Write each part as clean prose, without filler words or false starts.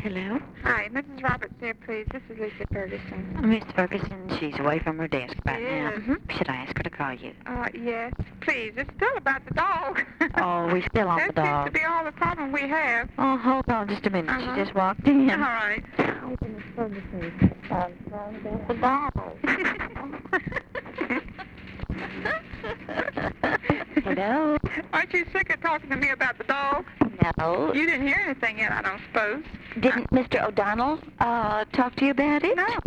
Hello? Hi, Mrs. Roberts there, please. This is Lisa Ferguson. Miss Ferguson, she's away from her desk right now. Yes. Should I ask her to call you? Yes, please. It's still about the dog. Oh, we still on the That seems dog. to be all the problem we have. Oh, hold on just a minute. Uh-huh. She just walked in. All right. Miss Ferguson, about the dog. Hello? Aren't you sick of talking to me about the dog? No. You didn't hear anything yet, I don't suppose. Didn't Mr. O'Donnell talk to you about it? No.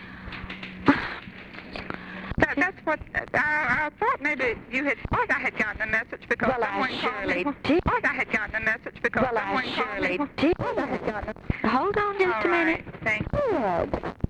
That's what I thought maybe you had thought I had gotten a message because Well, someone I called me. surely did. Thought I had gotten a message because Well, someone I called me. surely did. Hold on just All a minute. right. Thank you. Good.